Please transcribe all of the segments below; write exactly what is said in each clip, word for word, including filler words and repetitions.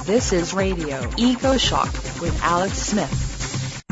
This is Radio EcoShock with Alex Smith.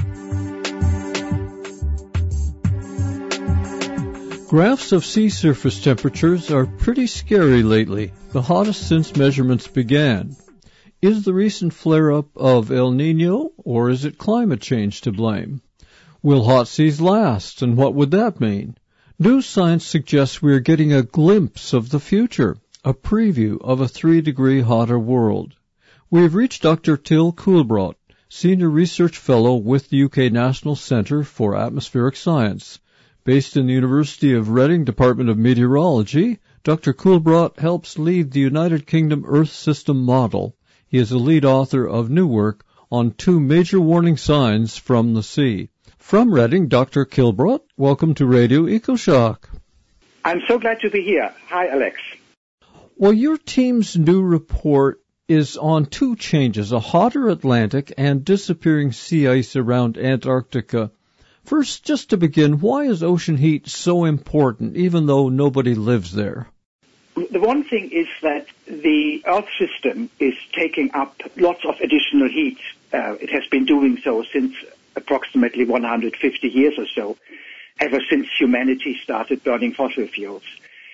Graphs of sea surface temperatures are pretty scary lately, the hottest since measurements began. Is the recent flare-up of El Niño, or is it climate change to blame? Will hot seas last, and what would that mean? New science suggests we are getting a glimpse of the future, a preview of a three-degree hotter world. We have reached Doctor Till Coolbrot, Senior Research Fellow with the U K National Centre for Atmospheric Science. Based in the University of Reading Department of Meteorology, Doctor Coolbrot helps lead the United Kingdom Earth System Model. He is the lead author of new work on two major warning signs from the sea. From Reading, Doctor Coolbrot, welcome to Radio EcoShock. I'm so glad to be here. Hi, Alex. Well, your team's new report is on two changes, a hotter Atlantic and disappearing sea ice around Antarctica. First, just to begin, why is ocean heat so important, even though nobody lives there? The one thing is that the Earth system is taking up lots of additional heat. Uh, it has been doing so since approximately one hundred fifty years or so, ever since humanity started burning fossil fuels.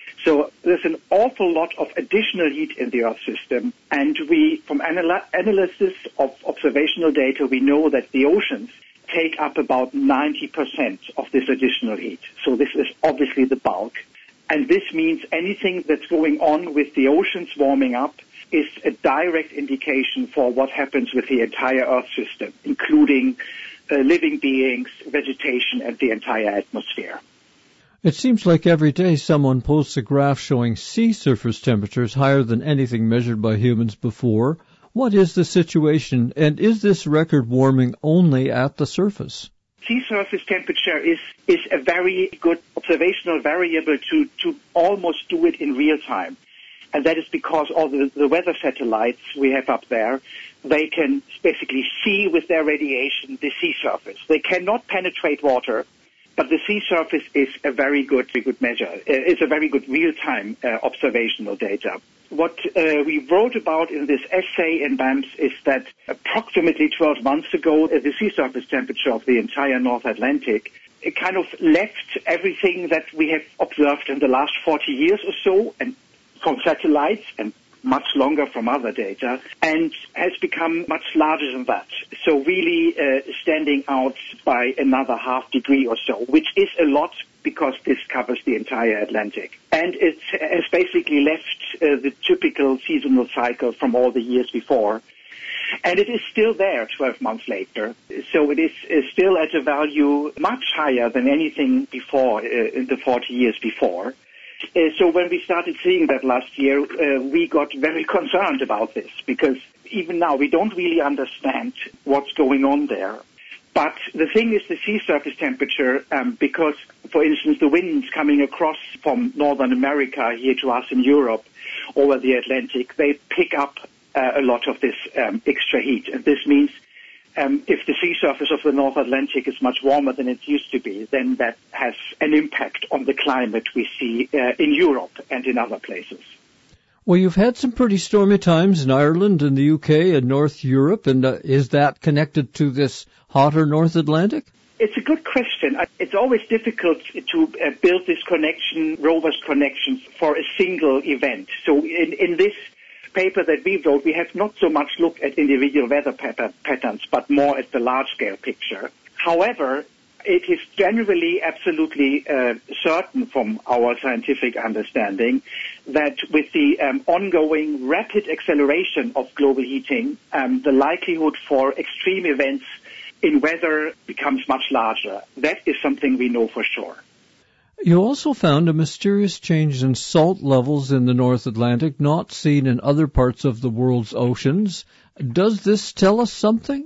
So there's an awful lot of additional heat in the Earth system, and we, from anal- analysis of observational data, we know that the oceans take up about ninety percent of this additional heat. So this is obviously the bulk. And this means anything that's going on with the oceans warming up is a direct indication for what happens with the entire Earth system, including uh, living beings, vegetation, and the entire atmosphere. It seems like every day someone posts a graph showing sea surface temperatures higher than anything measured by humans before. What is the situation, and is this record warming only at the surface? Sea surface temperature is, is a very good observational variable to, to almost do it in real time. And that is because all the, the weather satellites we have up there, they can basically see with their radiation the sea surface. They cannot penetrate water, but the sea surface is a very good, very good measure. It's a very good real-time uh, observational data. What uh, we wrote about in this essay in B A M S is that approximately twelve months ago, uh, the sea surface temperature of the entire North Atlantic, it kind of left everything that we have observed in the last forty years or so, and from satellites and much longer from other data, and has become much larger than that. So really uh, standing out by another half degree or so, which is a lot because this covers the entire Atlantic. And it has basically left uh, the typical seasonal cycle from all the years before. And it is still there twelve months later. So it is uh, still at a value much higher than anything before, uh, in the forty years before. Uh, so when we started seeing that last year, uh, we got very concerned about this, because even now we don't really understand what's going on there. But the thing is the sea surface temperature, um, because, for instance, the winds coming across from Northern America here to us in Europe over the Atlantic, they pick up uh, a lot of this um, extra heat. And this means Um, if the sea surface of the North Atlantic is much warmer than it used to be, then that has an impact on the climate we see uh, in Europe and in other places. Well, you've had some pretty stormy times in Ireland and the U K and North Europe, and uh, is that connected to this hotter North Atlantic? It's a good question. It's always difficult to uh, build this connection, robust connections for a single event. So in, in this paper that we wrote, we have not so much looked at individual weather pattern, patterns, but more at the large-scale picture. However, it is generally absolutely uh, certain from our scientific understanding that with the um, ongoing rapid acceleration of global heating, um, the likelihood for extreme events in weather becomes much larger. That is something we know for sure. You also found a mysterious change in salt levels in the North Atlantic not seen in other parts of the world's oceans. Does this tell us something?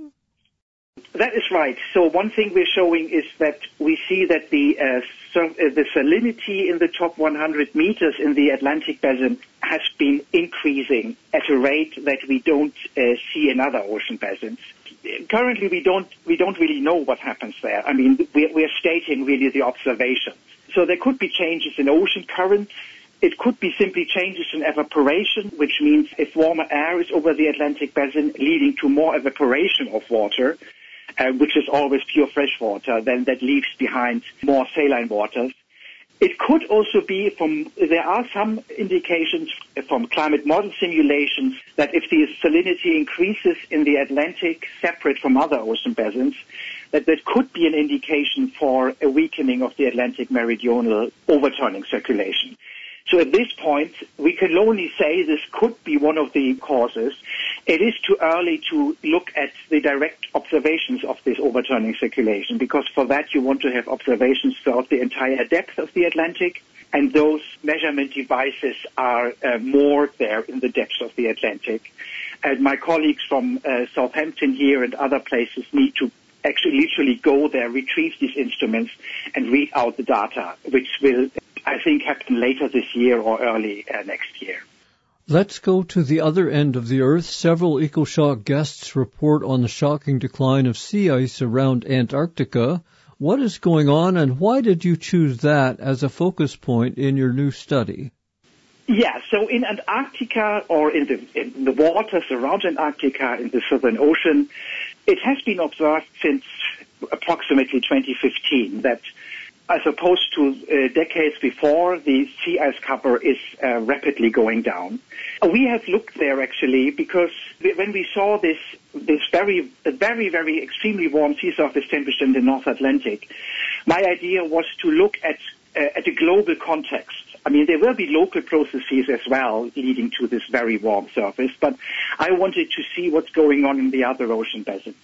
That is right. So one thing we're showing is that we see that the uh, sur- uh, the salinity in the top one hundred meters in the Atlantic basin has been increasing at a rate that we don't uh, see in other ocean basins. Currently, we don't we don't really know what happens there. I mean, we're, we're stating really the observations. So there could be changes in ocean currents It could be simply changes in evaporation, which means if warmer air is over the Atlantic basin, leading to more evaporation of water, uh, which is always pure fresh water, then that leaves behind more saline waters. It could also be from, there are some indications from climate model simulations that if the salinity increases in the Atlantic separate from other ocean basins, that that could be an indication for a weakening of the Atlantic meridional overturning circulation. So at this point, we can only say this could be one of the causes. It is too early to look at the direct observations of this overturning circulation, because for that you want to have observations throughout the entire depth of the Atlantic, and those measurement devices are uh, moored there in the depths of the Atlantic. And my colleagues from uh, Southampton here and other places need to actually literally go there, retrieve these instruments, and read out the data, which will, I think, happen later this year or early uh, next year. Let's go to the other end of the Earth. Several EcoShock guests report on the shocking decline of sea ice around Antarctica. What is going on, and why did you choose that as a focus point in your new study? Yeah, so in Antarctica, or in the, in the waters around Antarctica in the Southern Ocean, it has been observed since approximately twenty fifteen that, as opposed to uh, decades before, the sea ice cover is uh, rapidly going down. We have looked there actually because when we saw this this very, very, very extremely warm sea surface temperature in the North Atlantic, my idea was to look at uh, at a global context. I mean, there will be local processes as well leading to this very warm surface, but I wanted to see what's going on in the other ocean basins.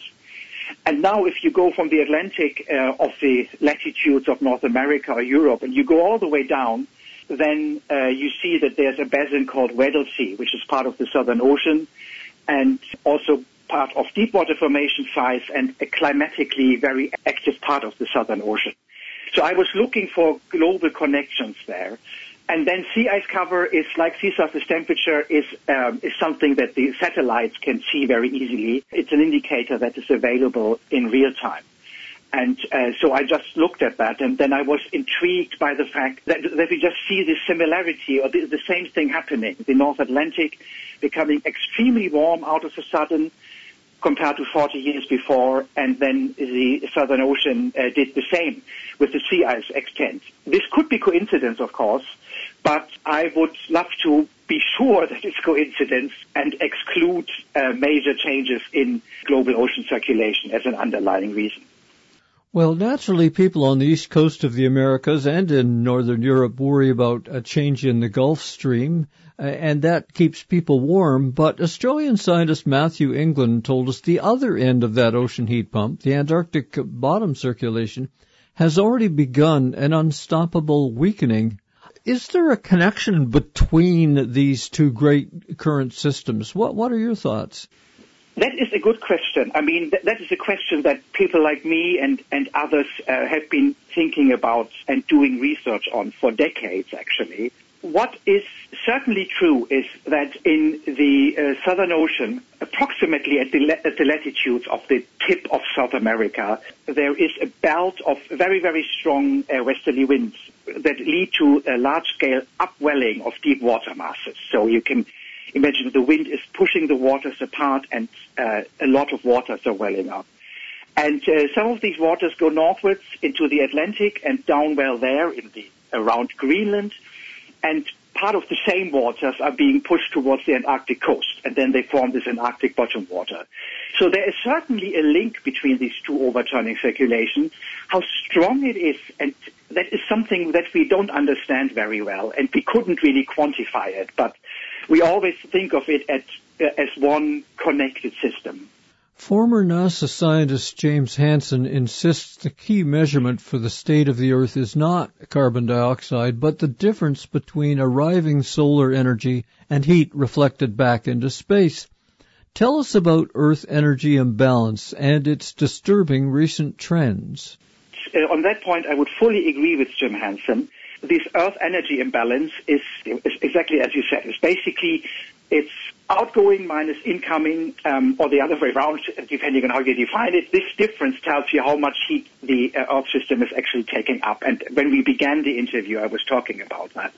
And now if you go from the Atlantic uh, of the latitudes of North America or Europe and you go all the way down, then uh, you see that there's a basin called Weddell Sea, which is part of the Southern Ocean and also part of deepwater formation size and a climatically very active part of the Southern Ocean. So I was looking for global connections there. And then sea ice cover is like sea surface temperature is um, is something that the satellites can see very easily. It's an indicator that is available in real time. And uh, so I just looked at that, and then I was intrigued by the fact that, that we just see this similarity or the, the same thing happening. The North Atlantic becoming extremely warm out of a sudden compared to forty years before, and then the Southern Ocean uh, did the same with the sea ice extent. This could be coincidence, of course, but I would love to be sure that it's coincidence and exclude uh, major changes in global ocean circulation as an underlying reason. Well, naturally, people on the east coast of the Americas and in northern Europe worry about a change in the Gulf Stream, uh, and that keeps people warm. But Australian scientist Matthew England told us the other end of that ocean heat pump, the Antarctic bottom circulation, has already begun an unstoppable weakening. Is there a connection between these two great current systems? What What are your thoughts? That is a good question. I mean, th- that is a question that people like me and, and others uh, have been thinking about and doing research on for decades, actually. What is certainly true is that in the uh, Southern Ocean, approximately at the, la- at the latitudes of the tip of South America, there is a belt of very, very strong uh, westerly winds that lead to a large-scale upwelling of deep water masses. So you can imagine the wind is pushing the waters apart and uh, a lot of waters are welling up. And uh, some of these waters go northwards into the Atlantic and down well there in the around Greenland. And part of the same waters are being pushed towards the Antarctic coast, and then they form this Antarctic bottom water. So there is certainly a link between these two overturning circulations. How strong it is, and that is something that we don't understand very well, and we couldn't really quantify it, but we always think of it as, uh, as one connected system. Former NASA scientist James Hansen insists the key measurement for the state of the Earth is not carbon dioxide, but the difference between arriving solar energy and heat reflected back into space. Tell us about Earth energy imbalance and its disturbing recent trends. Uh, on that point, I would fully agree with Jim Hansen. This Earth energy imbalance is, is exactly as you said. It's basically it's outgoing minus incoming, um, or the other way around, depending on how you define it. This difference tells you how much heat the uh, Earth system is actually taking up. And when we began the interview, I was talking about that.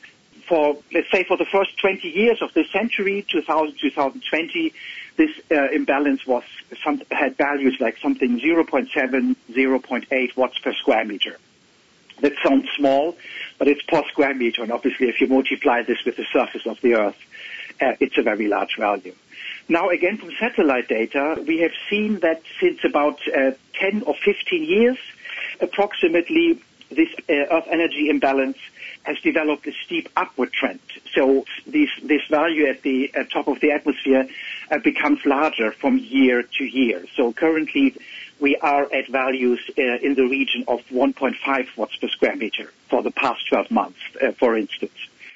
for, let's say, for the first twenty years of this century, two thousand, two thousand twenty, this uh, imbalance was some, had values like something zero point seven, zero point eight watts per square meter. That sounds small, but it's per square meter, and obviously if you multiply this with the surface of the Earth, uh, it's a very large value. Now, again, from satellite data, we have seen that since about uh, ten or fifteen years, approximately, this uh, Earth energy imbalance has developed a steep upward trend. So this, this value at the uh, top of the atmosphere uh, becomes larger from year to year. So currently, we are at values uh, in the region of one point five watts per square meter for the past twelve months, uh, for instance.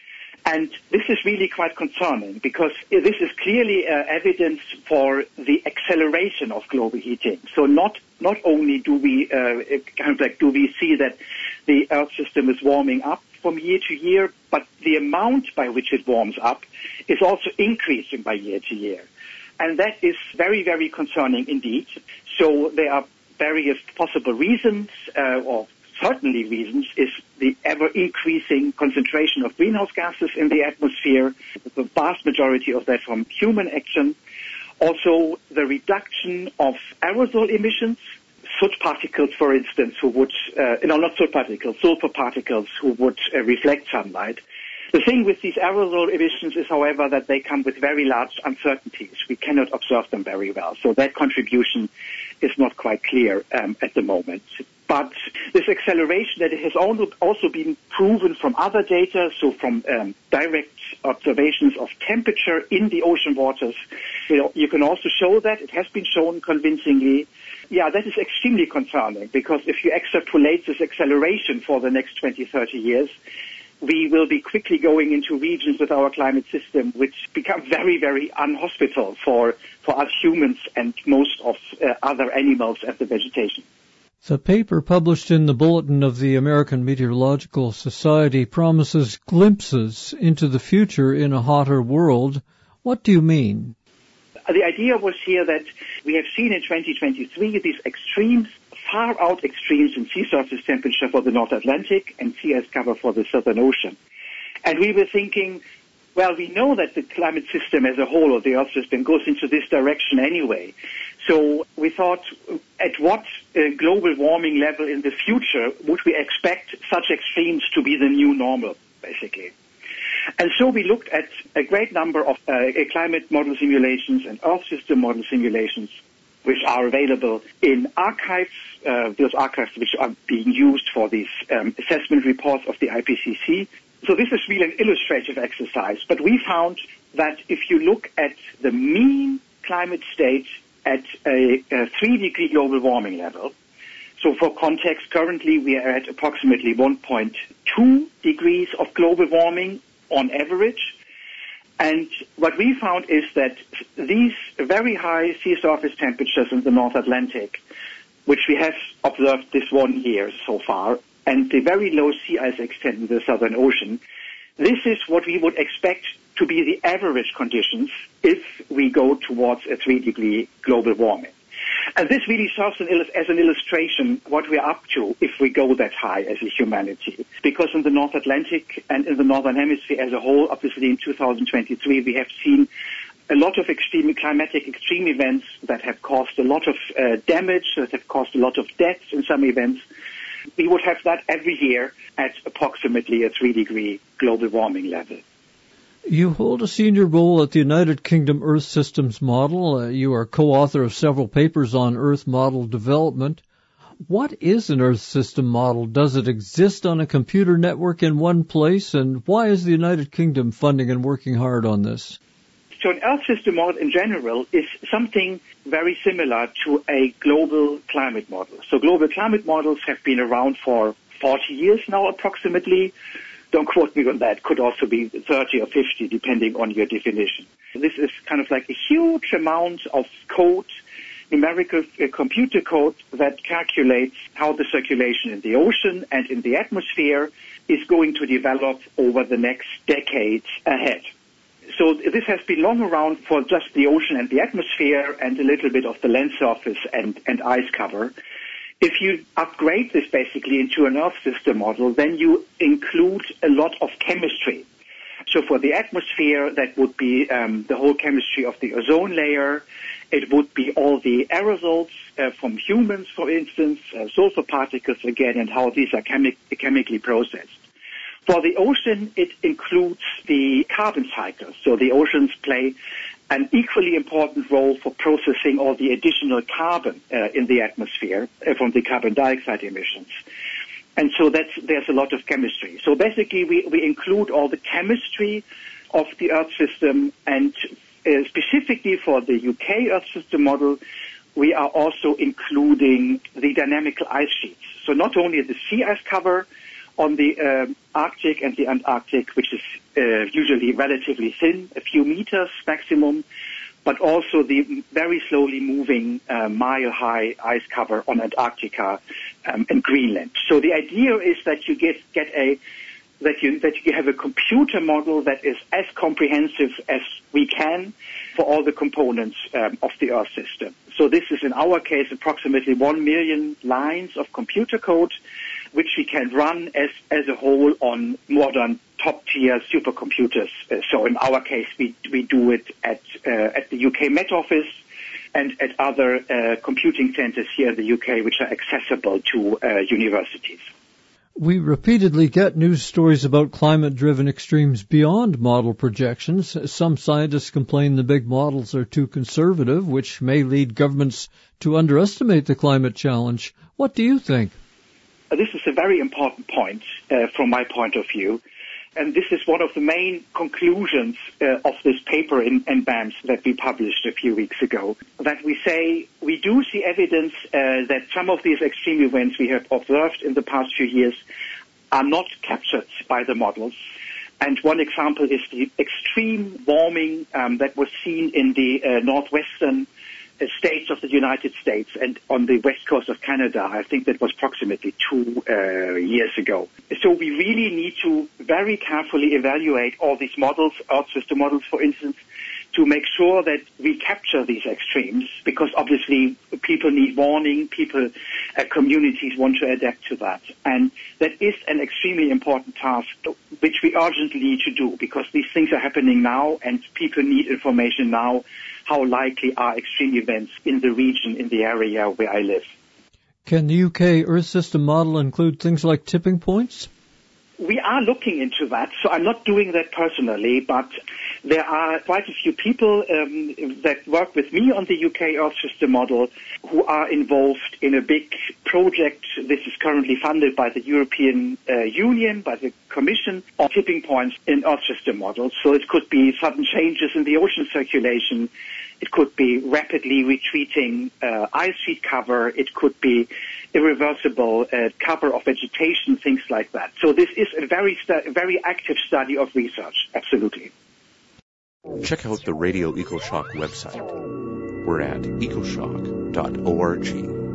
And this is really quite concerning because this is clearly uh, evidence for the acceleration of global heating. So not not only do we uh, kind of like do we see that the Earth system is warming up from year to year, but the amount by which it warms up is also increasing by year to year. And that is very, very concerning indeed. So there are various possible reasons, uh, or certainly reasons, is the ever-increasing concentration of greenhouse gases in the atmosphere, the vast majority of that from human action. Also, the reduction of aerosol emissions, soot particles, for instance, who would, uh, no, not soot particles, sulfur particles who would uh, reflect sunlight. The thing with these aerosol emissions is, however, that they come with very large uncertainties. We cannot observe them very well. So that contribution is not quite clear um, at the moment. But this acceleration that has also been proven from other data, so from um, direct observations of temperature in the ocean waters, you know, you can also show that. It has been shown convincingly. Yeah, that is extremely concerning because if you extrapolate this acceleration for the next twenty, thirty years, we will be quickly going into regions with our climate system which become very, very unhospitable for, for us humans and most of uh, other animals and the vegetation. The paper published in the Bulletin of the American Meteorological Society promises glimpses into the future in a hotter world. What do you mean? The idea was here that we have seen in twenty twenty-three these extremes, far out extremes in sea surface temperature for the North Atlantic and sea ice cover for the Southern Ocean. And we were thinking, well, we know that the climate system as a whole, or the Earth system, goes into this direction anyway. So we thought, at what uh, global warming level in the future would we expect such extremes to be the new normal, basically? And so we looked at a great number of uh, climate model simulations and Earth system model simulations, which are available in archives, uh, those archives which are being used for these um, assessment reports of the I P C C. So this is really an illustrative exercise. But we found that if you look at the mean climate state at a, a three-degree global warming level, so for context, currently we are at approximately one point two degrees of global warming on average. And what we found is that these very high sea surface temperatures in the North Atlantic, which we have observed this one year so far, and the very low sea ice extent in the Southern Ocean, this is what we would expect to be the average conditions if we go towards a three-degree global warming. And this really serves an il- as an illustration what we're up to if we go that high as a humanity. Because in the North Atlantic and in the Northern Hemisphere as a whole, obviously in two thousand twenty-three, we have seen a lot of extreme climatic extreme events that have caused a lot of uh, damage, that have caused a lot of deaths in some events. We would have that every year at approximately a three-degree global warming level. You hold a senior role at the United Kingdom Earth Systems Model. Uh, you are co-author of several papers on Earth model development. What is an Earth system model? Does it exist on a computer network in one place? And why is the United Kingdom funding and working hard on this? So an Earth system model in general is something very similar to a global climate model. So global climate models have been around for forty years now approximately. Don't quote me on that. Could also be thirty or fifty, depending on your definition. This is kind of like a huge amount of code, numerical uh, computer code that calculates how the circulation in the ocean and in the atmosphere is going to develop over the next decades ahead. So this has been long around for just the ocean and the atmosphere and a little bit of the land surface and, and ice cover. If you upgrade this basically into an Earth system model, then you include a lot of chemistry. So for the atmosphere, that would be um, the whole chemistry of the ozone layer. It would be all the aerosols uh, from humans, for instance, uh, sulfur particles again, and how these are chemi- chemically processed. For the ocean, it includes the carbon cycle. So the oceans play an equally important role for processing all the additional carbon uh, in the atmosphere uh, from the carbon dioxide emissions. And so that's, there's a lot of chemistry. So basically, we, we include all the chemistry of the Earth system, and uh, specifically for the U K Earth system model, we are also including the dynamical ice sheets. So not only the sea ice cover on the um, Arctic and the Antarctic, which is uh, usually relatively thin, a few meters maximum, but also the very slowly moving uh, mile-high ice cover on Antarctica um, and Greenland. So the idea is that you get get a that you that you have a computer model that is as comprehensive as we can for all the components um, of the Earth system. So this is in our case approximately one million lines of computer code, which we can run as as a whole on modern top-tier supercomputers. Uh, so in our case, we we do it at uh, at the U K Met Office and at other uh, computing centers here in the U K, which are accessible to uh, universities. We repeatedly get news stories about climate-driven extremes beyond model projections. Some scientists complain the big models are too conservative, which may lead governments to underestimate the climate challenge. What do you think? This is a very important point uh, from my point of view, and this is one of the main conclusions uh, of this paper in, in B A M S that we published a few weeks ago, that we say we do see evidence uh, that some of these extreme events we have observed in the past few years are not captured by the models. And one example is the extreme warming um, that was seen in the uh, northwestern uh, states of the United States and on the west coast of Canada. I think that was approximately two uh, years ago. So we really need to very carefully evaluate all these models, Earth system models, for instance, to make sure that we capture these extremes, because obviously people need warning, people, uh, communities want to adapt to that. And that is an extremely important task, which we urgently need to do, because these things are happening now and people need information now. How likely are extreme events in the region, in the area where I live? Can the U K Earth system model include things like tipping points? We are looking into that, so I'm not doing that personally, but there are quite a few people um, that work with me on the U K Earth system model who are involved in a big project. This is currently funded by the European uh, Union, by the Commission, on tipping points in Earth system models. So it could be sudden changes in the ocean circulation. It could be rapidly retreating uh, ice sheet cover. It could be irreversible uh, cover of vegetation, things like that. So this is a very, stu- very active study of research, absolutely. Check out the Radio EcoShock website. We're at ecoshock dot org.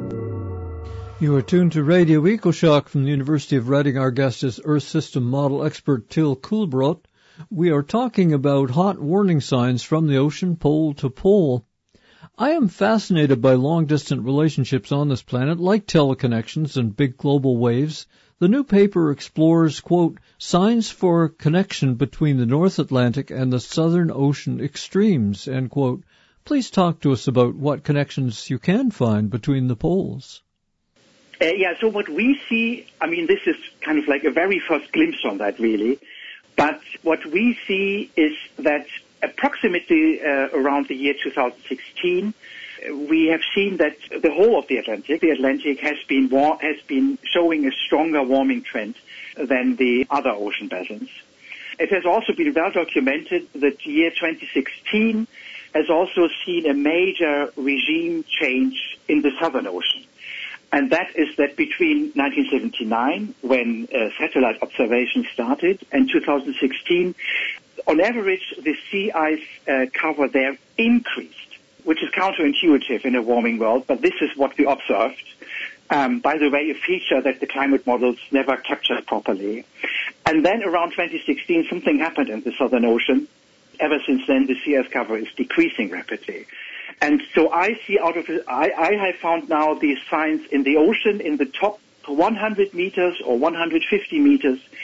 You are tuned to Radio EcoShock from the University of Reading. Our guest is Earth System Model expert Till Kulbrot. We are talking about hot warning signs from the ocean pole to pole. I am fascinated by long-distance relationships on this planet, like teleconnections and big global waves. The new paper explores, quote, signs for connection between the North Atlantic and the Southern Ocean extremes, end quote. Please talk to us about what connections you can find between the poles. Uh, yeah, so what we see, I mean, this is kind of like a very first glimpse on that, really. But what we see is that approximately uh, around the year two thousand sixteen, we have seen that the whole of the Atlantic, the Atlantic has been war- has been showing a stronger warming trend than the other ocean basins. It has also been well documented that the year twenty sixteen has also seen a major regime change in the Southern Ocean. And that is that between nineteen seventy-nine, when uh, satellite observations started, and two thousand sixteen, on average, the sea ice uh, cover there increased, which is counterintuitive in a warming world, but this is what we observed. Um, by the way, a feature that the climate models never captured properly. And then around twenty sixteen, something happened in the Southern Ocean. Ever since then, the sea ice cover is decreasing rapidly. And so I see out of it, I, I have found now these signs in the ocean in the top one hundred meters or one hundred fifty meters.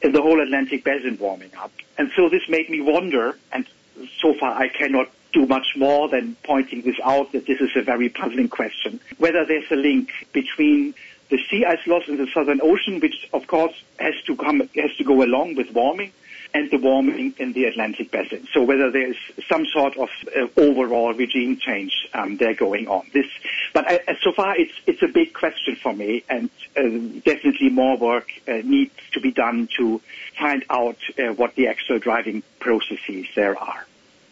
the whole Atlantic basin warming up. And so this made me wonder, and so far I cannot do much more than pointing this out, that this is a very puzzling question, whether there's a link between the sea ice loss in the Southern Ocean, which of course has to come, has to go along with warming, and the warming in the Atlantic basin. So whether there is some sort of uh, overall regime change um, there going on. This, but I, so far it's it's a big question for me, and uh, definitely more work uh, needs to be done to find out uh, what the actual driving processes there are.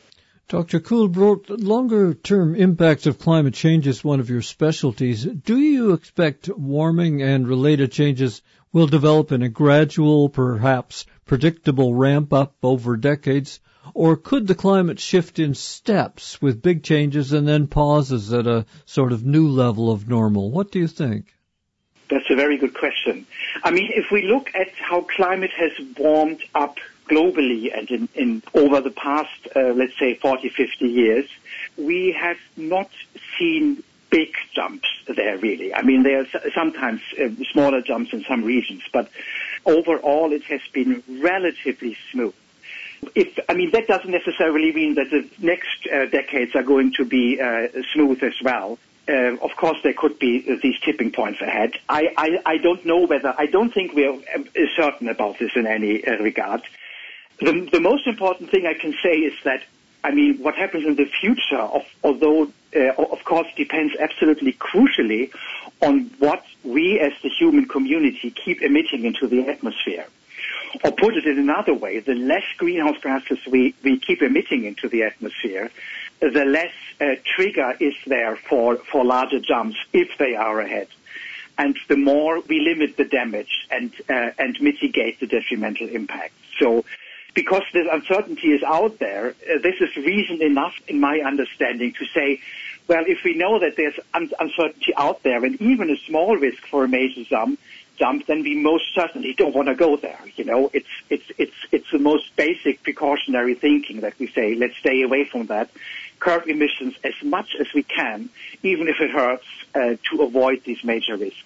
Doctor Kuhlbrot, longer-term impacts of climate change is one of your specialties. Do you expect warming and related changes will develop in a gradual, perhaps predictable ramp-up over decades, or could the climate shift in steps with big changes and then pauses at a sort of new level of normal? What do you think? That's a very good question. I mean, if we look at how climate has warmed up globally and in, in over the past, uh, let's say, forty, fifty years, we have not seen big jumps there, really. I mean, there are sometimes uh, smaller jumps in some regions, but overall it has been relatively smooth. If, I mean, that doesn't necessarily mean that the next uh, decades are going to be uh, smooth as well. Uh, of course, there could be uh, these tipping points ahead. I, I, I don't know whether, I don't think we're uh, certain about this in any uh, regard. The, the most important thing I can say is that, I mean, what happens in the future, of, although, uh, of course, depends absolutely crucially on what we as the human community keep emitting into the atmosphere. Or put it in another way, the less greenhouse gases we, we keep emitting into the atmosphere, the less uh, trigger is there for, for larger jumps if they are ahead. And the more we limit the damage and, uh, and mitigate the detrimental impact. So, because this uncertainty is out there, uh, this is reason enough, in my understanding, to say, well, if we know that there's un- uncertainty out there and even a small risk for a major jump, jump, then we most certainly don't want to go there. You know, it's it's it's it's the most basic precautionary thinking that we say, let's stay away from that, curb emissions as much as we can, even if it hurts, uh, to avoid these major risks.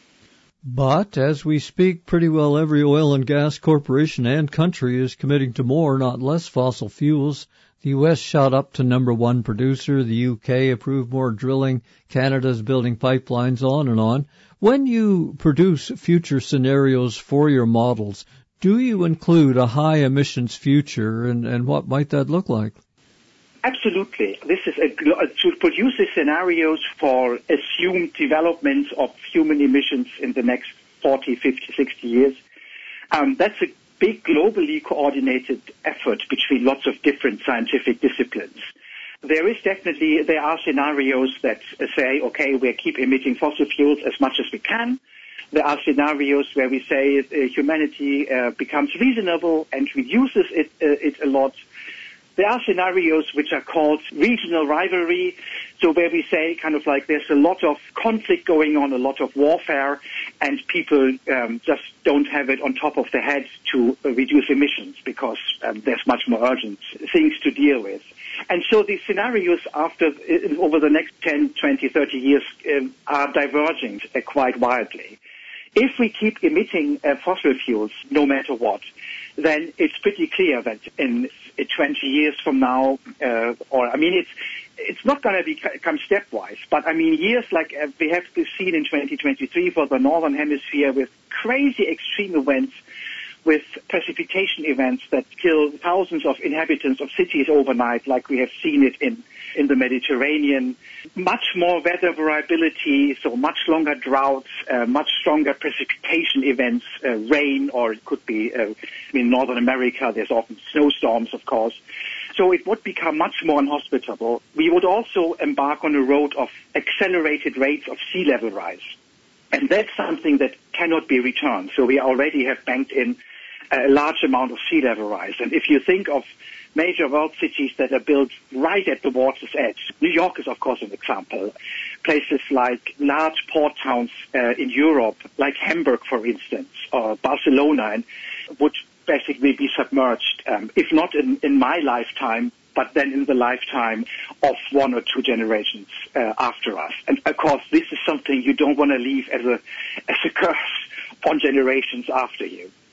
But as we speak, pretty well every oil and gas corporation and country is committing to more, not less, fossil fuels. The U S shot up to number one producer. The U K approved more drilling. Canada's building pipelines, on and on. When you produce future scenarios for your models, do you include a high emissions future, and, and what might that look like? Absolutely. This is a, to produce the scenarios for assumed developments of human emissions in the next forty, fifty, sixty years. Um, that's a big globally coordinated effort between lots of different scientific disciplines. There is definitely, there are scenarios that say, okay, we keep emitting fossil fuels as much as we can. There are scenarios where we say uh, humanity uh, becomes reasonable and reduces it, uh, it a lot. There are scenarios which are called regional rivalry, so where we say kind of like there's a lot of conflict going on, a lot of warfare, and people um, just don't have it on top of their head to uh, reduce emissions because um, there's much more urgent things to deal with. And so these scenarios after uh, over the next ten, twenty, thirty years um, are diverging uh, quite wildly. If we keep emitting uh, fossil fuels, no matter what, then it's pretty clear that in twenty years from now, uh, or I mean, it's it's not going to become stepwise, but I mean, years like uh, we have seen in twenty twenty-three for the Northern Hemisphere with crazy extreme events, with precipitation events that kill thousands of inhabitants of cities overnight, like we have seen it in, in the Mediterranean. Much more weather variability, so much longer droughts, uh, much stronger precipitation events, uh, rain, or it could be, uh, in Northern America, there's often snowstorms, of course. So it would become much more inhospitable. We would also embark on a road of accelerated rates of sea level rise. And that's something that cannot be returned. So we already have banked in a large amount of sea level rise. And if you think of major world cities that are built right at the water's edge, New York is, of course, an example. Places like large port towns uh, in Europe, like Hamburg, for instance, or Barcelona, and would basically be submerged, um, if not in, in my lifetime, but then in the lifetime of one or two generations uh, after us. And of course, this is something you don't want to leave as a as a curse on generations after you.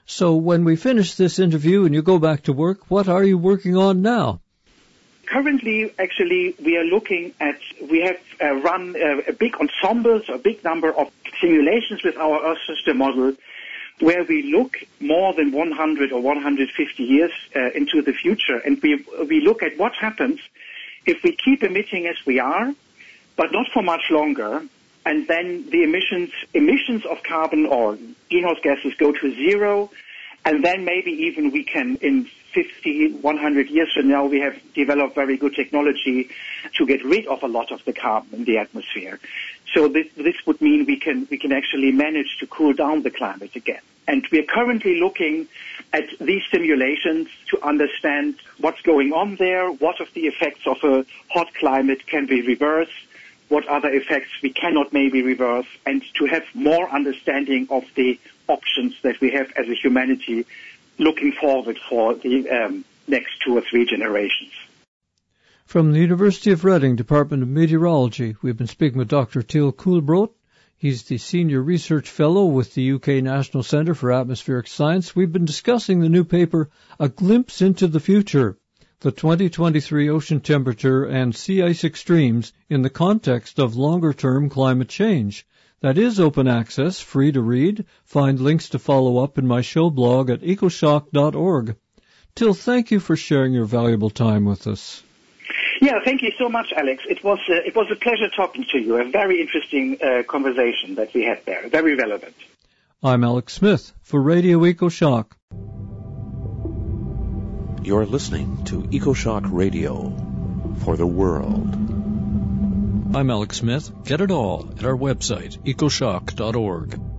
So when we finish this interview and you go back to work, what are you working on now? Currently, actually, we are looking at, we have uh, run uh, a big ensembles, a big number of simulations with our Earth system model, where we look more than one hundred or one hundred fifty years uh, into the future, and we we look at what happens if we keep emitting as we are, but not for much longer, and then the emissions emissions of carbon or greenhouse gases go to zero, and then maybe even we can, in fifty, one hundred years from now, we have developed very good technology to get rid of a lot of the carbon in the atmosphere. So this, this would mean we can we can actually manage to cool down the climate again. And we are currently looking at these simulations to understand what's going on there, what of the effects of a hot climate can be reversed, what other effects we cannot maybe reverse, and to have more understanding of the options that we have as a humanity looking forward for the um, next two or three generations. From the University of Reading, Department of Meteorology, we've been speaking with Doctor Til Kullbrot. He's the Senior Research Fellow with the U K National Centre for Atmospheric Science. We've been discussing the new paper, A Glimpse into the Future, the twenty twenty-three ocean temperature and sea ice extremes in the context of longer-term climate change. That is open access, free to read. Find links to follow up in my show blog at ecoshock dot org. Til, thank you for sharing your valuable time with us. Yeah, thank you so much, Alex. It was uh, it was a pleasure talking to you. A very interesting uh, conversation that we had there. Very relevant. I'm Alex Smith for Radio EcoShock. You're listening to EcoShock Radio for the world. I'm Alex Smith. Get it all at our website, ecoshock dot org.